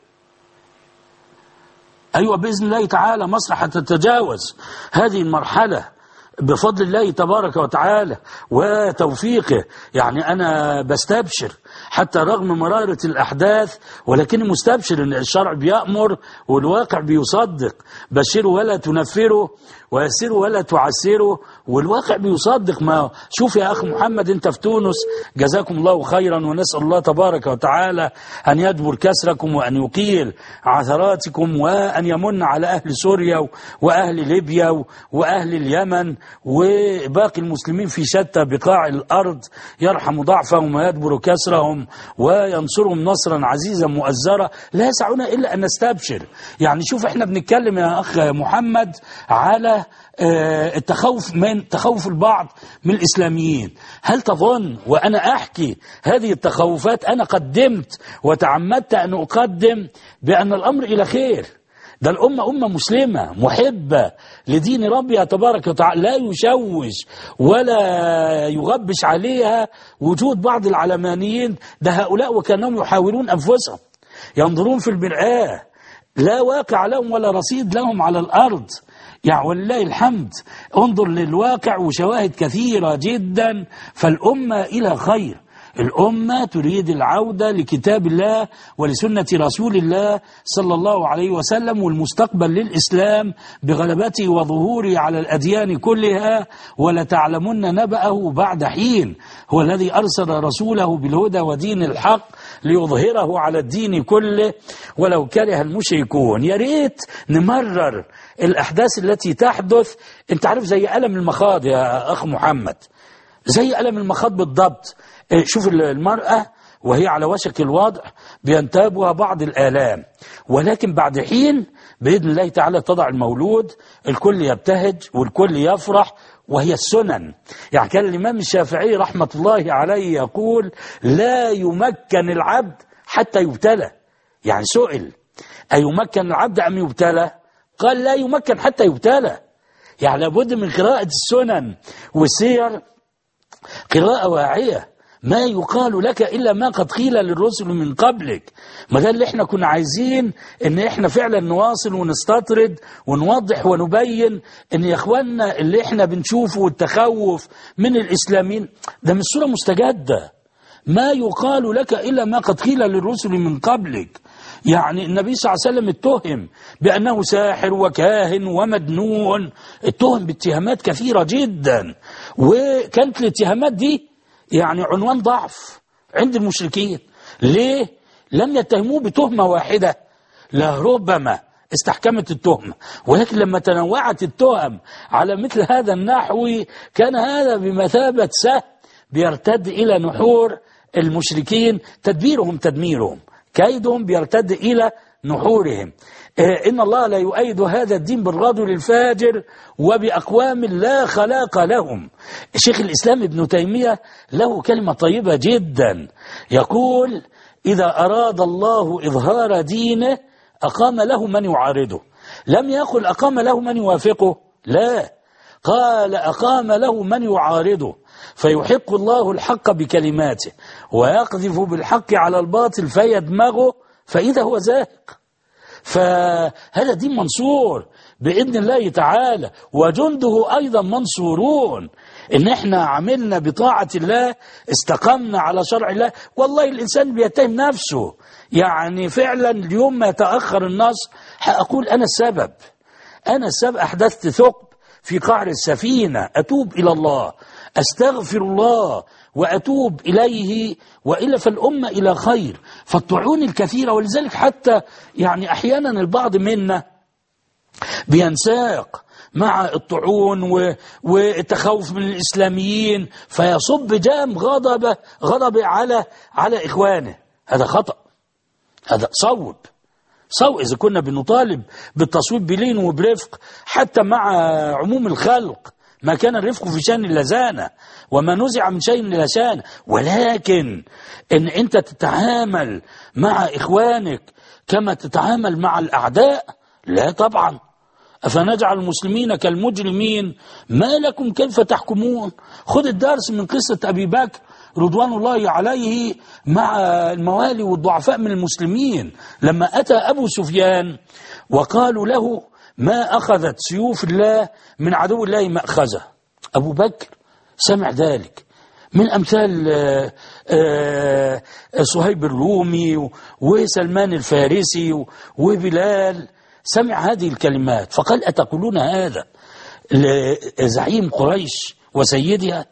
أيوة بإذن الله تعالى مصر حتتجاوز هذه المرحلة بفضل الله تبارك وتعالى وتوفيقه. يعني أنا بستبشر حتى رغم مرارة الأحداث، ولكني مستبشر أن الشرع بيأمر والواقع بيصدق. بشروا ولا تنفروا ويسروا ولا تعسروا، والواقع بيصدق. ما شوف يا أخي محمد أنت في تونس، جزاكم الله خيرا، ونسأل الله تبارك وتعالى أن يجبر كسركم وأن يقيل عثراتكم وأن يمن على أهل سوريا وأهل ليبيا وأهل اليمن وباقي المسلمين في شتى بقاع الأرض، يرحم ضعفهم ويجبر كسرهم وينصرهم نصرا عزيزا مؤزرا. لا يسعنا إلا أن نستبشر. يعني شوف احنا بنتكلم يا أخ محمد على التخوف من تخوف البعض من الإسلاميين. هل تظن وأنا أحكي هذه التخوفات أنا قدمت وتعمدت أن أقدم بأن الأمر إلى خير؟ ده الأمة أمة مسلمة محبة لدين ربها تبارك وتعالى، لا يشوش ولا يغبش عليها وجود بعض العلمانيين. ده هؤلاء وكانهم يحاولون أنفسهم، ينظرون في المرآة، لا واقع لهم ولا رصيد لهم على الأرض. يعني ولله الحمد انظر للواقع وشواهد كثيرة جدا. فالأمة إلى خير، الأمة تريد العودة لكتاب الله ولسنة رسول الله صلى الله عليه وسلم، والمستقبل للإسلام بغلبته وظهوره على الأديان كلها. ولتعلمن نبأه بعد حين. هو الذي أرسل رسوله بالهدى ودين الحق ليظهره على الدين كله ولو كره المشركون. يا ريت نمرر الأحداث التي تحدث. انت عارف زي ألم المخاض يا أخ محمد، زي ألم المخاض بالضبط. شوف المرأة وهي على وشك الوضع بينتابها بعض الآلام، ولكن بعد حين بإذن الله تعالى تضع المولود، الكل يبتهج والكل يفرح، وهي السنن. يعني كان الإمام الشافعي رحمة الله عليه يقول لا يمكن العبد حتى يبتلى. يعني سئل أيمكن العبد أم يبتلى؟ قال لا يمكن حتى يبتلى. يعني لابد من قراءة السنن والسير قراءة واعية. ما يقال لك إلا ما قد قيل للرسل من قبلك. ما ده اللي احنا كنا عايزين، ان احنا فعلا نواصل ونستطرد ونوضح ونبين ان يا اخواننا اللي احنا بنشوفه والتخوف من الإسلاميين ده من صورة مستجدة. ما يقال لك إلا ما قد قيل للرسل من قبلك. يعني النبي صلى الله عليه وسلم اتهم بأنه ساحر وكاهن ومجنون، اتهم باتهامات كثيرة جدا، وكانت الاتهامات دي يعني عنوان ضعف عند المشركين. ليه؟ لم يتهموه بتهمة واحدة، لربما استحكمت التهمة، ولكن لما تنوعت التهم على مثل هذا النحو كان هذا بمثابة سهم بيرتد إلى نحور المشركين، تدبيرهم تدميرهم، كيدهم بيرتد إلى نحورهم. إن الله لا يؤيد هذا الدين بالرجل الفاجر وبأقوام لا خلاق لهم. الشيخ الإسلام ابن تيمية له كلمة طيبة جدا، يقول إذا أراد الله إظهار دينه أقام له من يعارضه. لم يقل أقام له من يوافقه، لا، قال أقام له من يعارضه، فيحق الله الحق بكلماته ويقذف بالحق على الباطل فيدمغه فإذا هو زاهق. فهذا دين منصور بإذن الله تعالى، وجنده أيضا منصورون. إن احنا عملنا بطاعة الله، استقمنا على شرع الله، والله الإنسان بيتهم نفسه. يعني فعلا اليوم ما يتأخر النصر هأقول أنا السبب، أنا السبب، أحدثت ثقب في قعر السفينة، أتوب إلى الله، أستغفر الله وأتوب إليه، وإلا فالأمة إلى خير. فالطعون الكثيرة، ولذلك حتى يعني أحيانا البعض منا بينساق مع الطعون والتخوف من الإسلاميين، فيصب جام غضب غضب على على إخوانه. هذا خطأ، هذا صوب صوب. إذا كنا بنطالب بالتصويب بلين وبرفق حتى مع عموم الخلق، ما كان الرفق في شأن اللزانة، وما نزع من شيء لا شأن. ولكن إن أنت تتعامل مع إخوانك كما تتعامل مع الأعداء، لا طبعا. أفنجعل المسلمين كالمجرمين ما لكم كيف تحكمون. خذ الدرس من قصة أبي بكر رضوان الله عليه مع الموالي والضعفاء من المسلمين، لما أتى أبو سفيان وقالوا له ما أخذت سيوف الله من عدو الله مأخذه. أبو بكر سمع ذلك من أمثال صهيب الرومي وسلمان الفارسي وبلال، سمع هذه الكلمات فقال أتقولون هذا لزعيم قريش وسيدها؟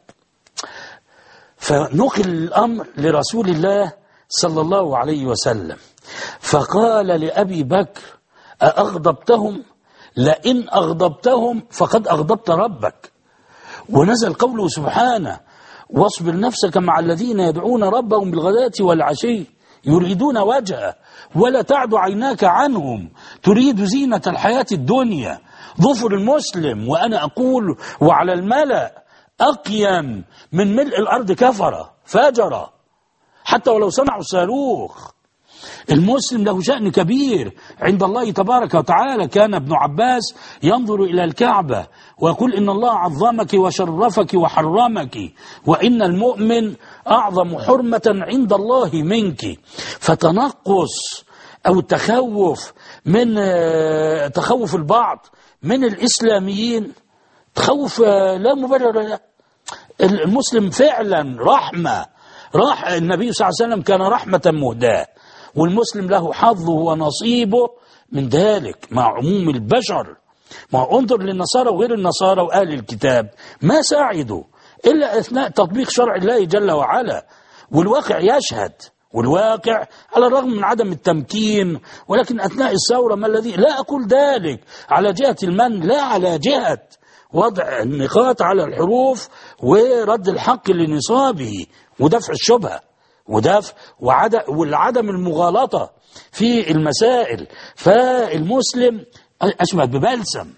فنقل الأمر لرسول الله صلى الله عليه وسلم، فقال لأبي بكر أأغضبتهم؟ لئن أغضبتهم فقد أغضبت ربك. ونزل قوله سبحانه واصبر نفسك مع الذين يدعون ربهم بالغداة والعشي يريدون وجهه ولا تعد عيناك عنهم تريد زينة الحياة الدنيا. ظفر المسلم وأنا أقول وعلى الملأ أقيم من ملء الأرض كفرة فاجرة حتى ولو صنعوا صاروخ. المسلم له شأن كبير عند الله تبارك وتعالى. كان ابن عباس ينظر إلى الكعبة ويقول إن الله عظمك وشرفك وحرمك وإن المؤمن أعظم حرمة عند الله منك. فتنقص أو التخوف من تخوف البعض من الإسلاميين تخوف لا مبرر له. المسلم فعلا رحمة، راح النبي صلى الله عليه وسلم كان رحمة مهداة، والمسلم له حظه ونصيبه من ذلك مع عموم البشر. ما انظر للنصارى وغير النصارى وأهل الكتاب ما ساعدوا إلا أثناء تطبيق شرع الله جل وعلا، والواقع يشهد، والواقع على الرغم من عدم التمكين، ولكن أثناء الثورة ما الذي لا أقول ذلك على جهة المن، لا على جهة وضع النقاط على الحروف ورد الحق لنصابه ودفع الشبهة ودفع وعدم المغالطة في المسائل. فالمسلم أشبه ببلسم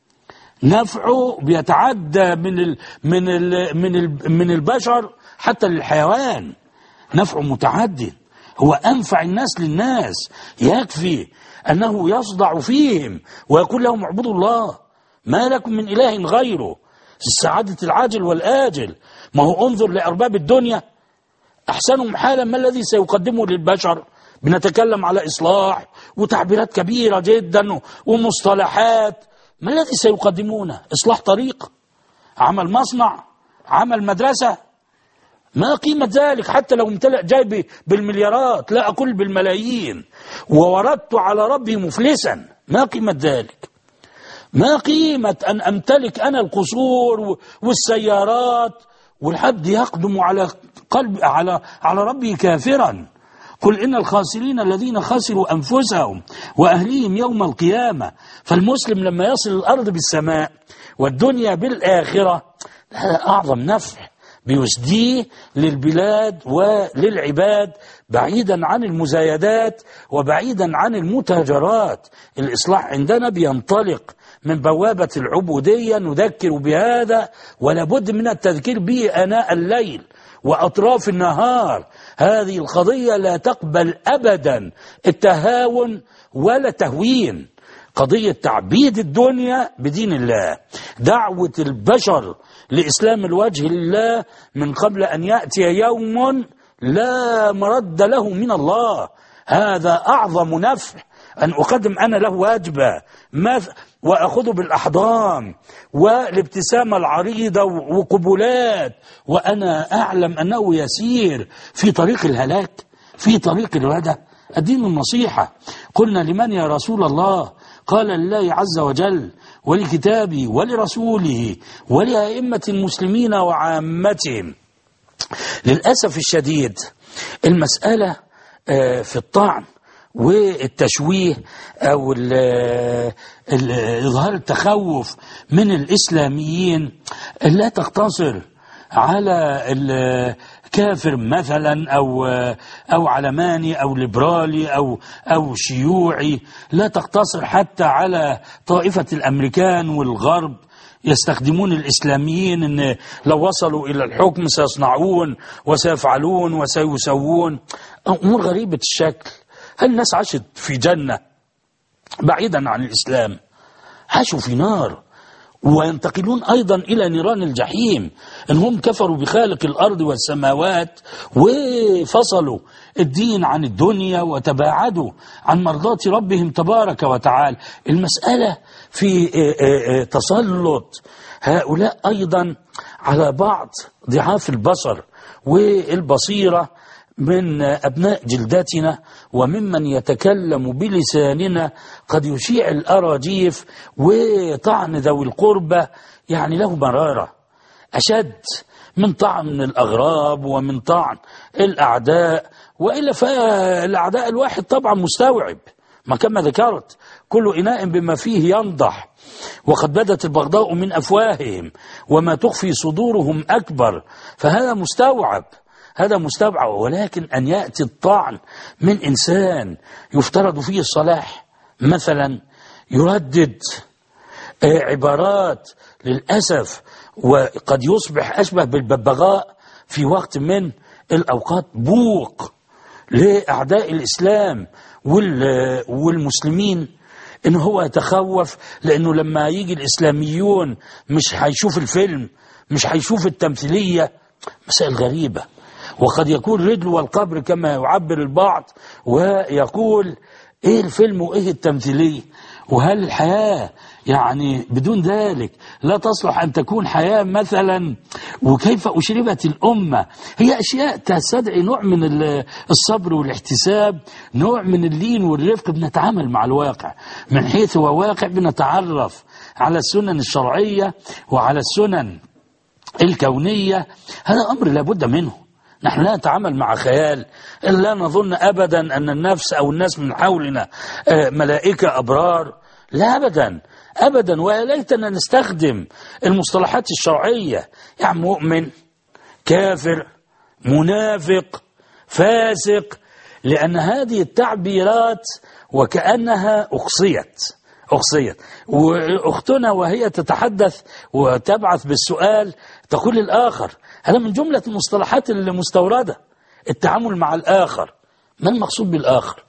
نفعه بيتعدى من ال من ال من ال من البشر حتى للحيوان، نفعه متعدد، هو أنفع الناس للناس. يكفي أنه يصدع فيهم ويقول لهم اعبدوا الله ما لكم من إله غيره، السعادة العاجل والآجل. ما هو انظر لأرباب الدنيا أحسنهم حالا ما الذي سيقدمه للبشر؟ بنتكلم على إصلاح وتعبيرات كبيرة جدا ومصطلحات، ما الذي سيقدمونه؟ إصلاح طريق، عمل مصنع، عمل مدرسة، ما قيمة ذلك حتى لو امتلأ جيبي بالمليارات، لا أقول بالملايين، ووردت على ربي مفلسا، ما قيمة ذلك؟ ما قيمة أن أمتلك أنا القصور والسيارات والعبد يقدم على قلب على على ربه كافرا؟ قل إن الخاسرين الذين خسروا أنفسهم وأهليهم يوم القيامة. فالمسلم لما يصل الأرض بالسماء والدنيا بالآخرة هذا أعظم نفع بيسديه للبلاد وللعباد، بعيدا عن المزايدات وبعيدا عن المتاجرات. الإصلاح عندنا بينطلق من بوابة العبودية، نذكر بهذا ولا بد من التذكير به آناء الليل وأطراف النهار. هذه القضية لا تقبل أبدا التهاون ولا تهوين، قضية تعبيد الدنيا بدين الله، دعوة البشر لإسلام الوجه لله من قبل أن يأتي يوم لا مرد له من الله. هذا أعظم نفع أن أقدم أنا له واجبة وأخذه بالأحضان والابتسامة العريضة وقبلات، وأنا أعلم أنه يسير في طريق الهلاك، في طريق الردى. الدين النصيحة. قلنا لمن يا رسول الله؟ قال لله عز وجل ولكتابه ولرسوله ولأئمة المسلمين وعامتهم. للأسف الشديد المسألة في الطعن والتشويه أو إظهار التخوف من الإسلاميين لا تقتصر على الكافر مثلا أو أو علماني أو ليبرالي أو أو شيوعي، لا تقتصر حتى على طائفة الأمريكان والغرب يستخدمون الإسلاميين أن لو وصلوا إلى الحكم سيصنعون وسيفعلون وسيسوون أمور غريبة الشكل. هل الناس عاشت في جنة بعيدا عن الإسلام؟ عاشوا في نار، وينتقلون أيضا إلى نيران الجحيم. إنهم كفروا بخالق الأرض والسماوات وفصلوا الدين عن الدنيا وتباعدوا عن مرضات ربهم تبارك وتعالى. المسألة في تسلط هؤلاء أيضا على بعض ضعاف البصر والبصيرة من أبناء جلدتنا وممن يتكلم بلساننا قد يشيع الأراجيف وطعن ذوي القربة، يعني له مرارة أشد من طعن الأغراب ومن طعن الأعداء. وإلا فالأعداء الواحد طبعا مستوعب، ما كما ذكرت كل إناء بما فيه ينضح، وقد بدت البغضاء من أفواههم وما تخفي صدورهم أكبر، فهذا مستوعب، هذا مستبعد. ولكن أن يأتي الطعن من إنسان يفترض فيه الصلاح مثلا يردد عبارات للأسف وقد يصبح أشبه بالببغاء في وقت من الأوقات بوق لأعداء الإسلام والمسلمين، إنه هو يتخوف لأنه لما يجي الإسلاميون مش هيشوف الفيلم، مش هيشوف التمثيلية. مسائل غريبة. وقد يكون رجل والقبر كما يعبر البعض، ويقول ايه الفيلم وايه التمثيلية، وهل الحياة يعني بدون ذلك لا تصلح أن تكون حياة مثلا، وكيف أشربت الأمة. هي أشياء تستدعي نوع من الصبر والاحتساب، نوع من اللين والرفق. بنتعامل مع الواقع من حيث هو واقع، بنتعرف على السنن الشرعية وعلى السنن الكونية. هذا أمر لابد منه. نحن لا نتعامل مع خيال، لا نظن أبدا أن النفس أو الناس من حولنا ملائكة أبرار، لا أبدا أبدا. وليتنا نستخدم المصطلحات الشرعية، يعني مؤمن، كافر، منافق، فاسق، لأن هذه التعبيرات وكأنها أقصيت أقصيت وأختنا وهي تتحدث وتبعث بالسؤال تقول الآخر. هذا من جملة المصطلحات المستوردة، التعامل مع الآخر. ما المقصود بالآخر؟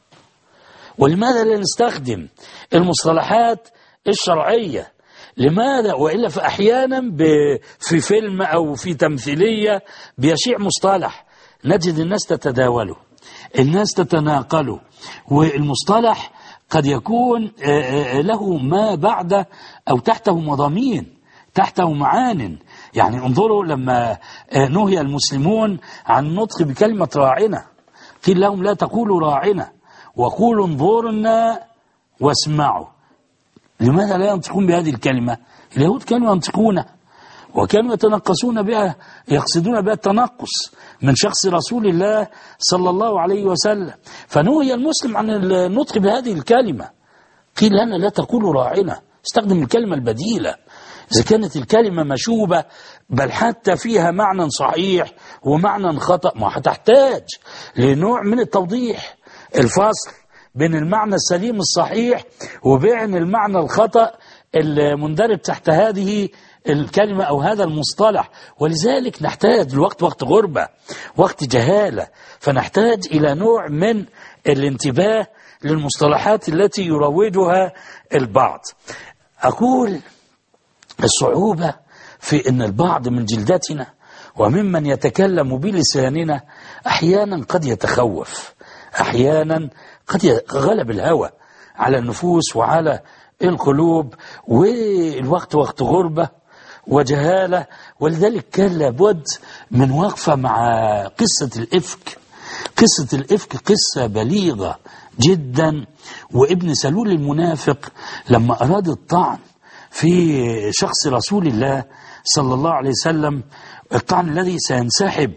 ولماذا لا نستخدم المصطلحات الشرعية؟ لماذا؟ وإلا فأحيانا في فيلم أو في تمثيلية بيشيع مصطلح نجد الناس تتداوله، الناس تتناقله، والمصطلح قد يكون له ما بعد أو تحته مضامين، تحته معان. يعني انظروا لما نهي المسلمون عن النطق بكلمة راعنا، قيل لهم لا تقولوا راعنا وقولوا انظرنا واسمعوا. لماذا لا ينطقون بهذه الكلمة؟ اليهود كانوا ينطقونها وكانوا يتنقصون بها، يقصدون بها التنقص من شخص رسول الله صلى الله عليه وسلم. فنهي المسلم عن النطق بهذه الكلمة، قيل لنا لا تقولوا راعنا، استخدم الكلمة البديلة. إذا كانت الكلمة مشوبة بل حتى فيها معنى صحيح ومعنى خطأ، ما هتحتاج لنوع من التوضيح، الفصل بين المعنى السليم الصحيح وبين المعنى الخطأ المندرج تحت هذه الكلمة أو هذا المصطلح. ولذلك نحتاج الوقت وقت غربة، وقت جهالة، فنحتاج إلى نوع من الانتباه للمصطلحات التي يروجها البعض. أقول الصعوبة في أن البعض من جلدتنا وممن يتكلم بلساننا أحيانا قد يتخوف، أحيانا قد غلب الهوى على النفوس وعلى القلوب، والوقت وقت غربة وجهالة. ولذلك كان لابد من وقفة مع قصة الإفك. قصة الإفك قصة بليغة جدا، وابن سلول المنافق لما أراد الطعن في شخص رسول الله صلى الله عليه وسلم، الطعن الذي سينسحب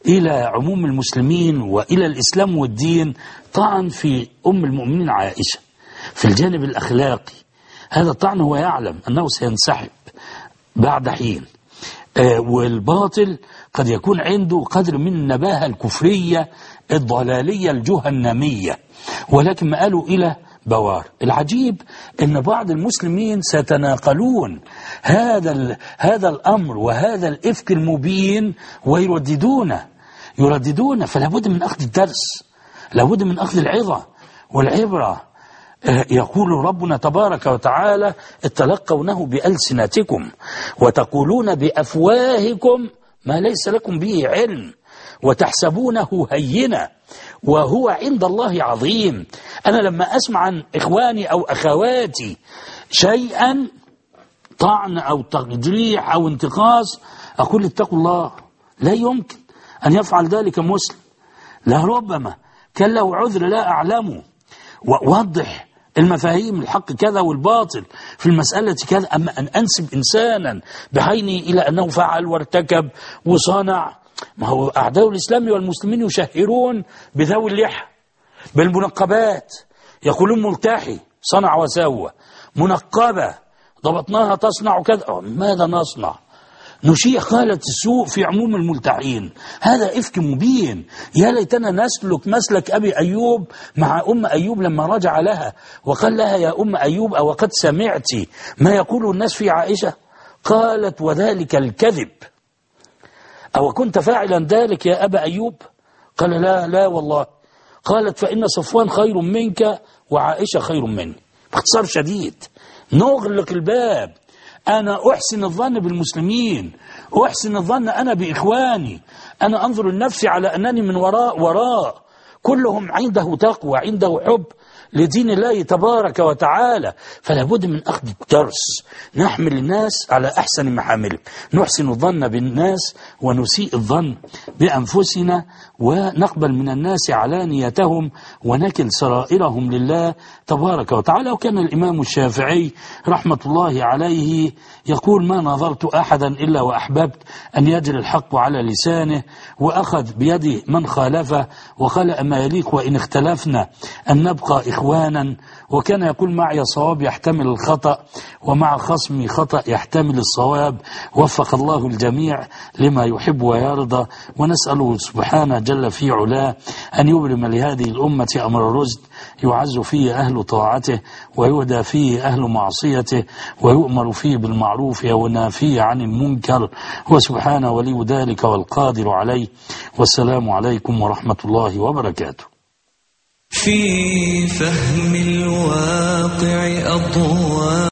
إلى عموم المسلمين وإلى الإسلام والدين طعن في أم المؤمنين عائشة في الجانب الأخلاقي. هذا الطعن هو يعلم أنه سينسحب بعد حين، آه والباطل قد يكون عنده قدر من النباهة الكفرية الضلالية الجهنمية، ولكن ما قالوا إلى بوار. العجيب أن بعض المسلمين سيتناقلون هذا هذا الأمر وهذا الإفك المبين ويرددونه يرددونه فلا بد من أخذ الدرس، لا بد من أخذ العظة والعبرة. يقول ربنا تبارك وتعالى: اتلقونه بألسنتكم وتقولون بأفواهكم ما ليس لكم به علم وتحسبونه هينا وهو عند الله عظيم. أنا لما أسمع عن إخواني أو أخواتي شيئا طعن أو تجريح أو انتقاص أقول اتقوا الله، لا يمكن أن يفعل ذلك مسلم، لا ربما كان له عذر لا أعلمه، ووضح المفاهيم الحق كذا والباطل في المسألة كذا. أما أن أنسب إنسانا بعيني إلى أنه فعل وارتكب وصنع، ما هو أعداء الإسلام والمسلمين يشهرون بذوي اللحى بالمنقبات، يقولون ملتحي صنع وسوى، منقبة ضبطناها تصنع كذا. ماذا نصنع؟ نشيع خالة السوء في عموم الملتحين. هذا إفك مبين. يا ليتنا نسلك مسلك أبي أيوب مع أم أيوب لما رجع لها وقال لها: يا أم أيوب أو قد سمعت ما يقول الناس في عائشة؟ قالت: وذلك الكذب. أو كنت فاعلا ذلك يا أبا أيوب؟ قال: لا لا والله. قالت: فإن صفوان خير منك وعائشة خير مني. باختصار شديد نغلق الباب. أنا أحسن الظن بالمسلمين، أحسن الظن أنا بإخواني، أنا أنظر النفس على أنني من وراء وراء كلهم عنده تقوى، عنده حب لدين الله تبارك وتعالى. فلا بد من أخذ الدرس، نحمل الناس على أحسن محاملهم، نحسن الظن بالناس ونسيء الظن بأنفسنا، ونقبل من الناس علانيتهم ونكل سرائرهم لله تبارك وتعالى. وكان الإمام الشافعي رحمة الله عليه يقول: ما نظرت أحدا إلا وأحببت أن يجري الحق على لسانه، وأخذ بيده من خالفه وخلق ما يليق وإن اختلفنا أن نبقى إخوانا. وكان يقول: معي صواب يحتمل الخطأ ومع خصمي خطأ يحتمل الصواب. وفق الله الجميع لما يحب ويرضى، ونسأله سبحانه جل في علاه أن يبرم لهذه الأمة أمر الرشد يعز فيه أهل طاعته ويهدى فيه أهل معصيته ويؤمر فيه بالمعروف وينافيه عن المنكر، وسبحانه ولي ذلك والقادر عليه. والسلام عليكم ورحمة الله وبركاته. في فهم الواقع أضواء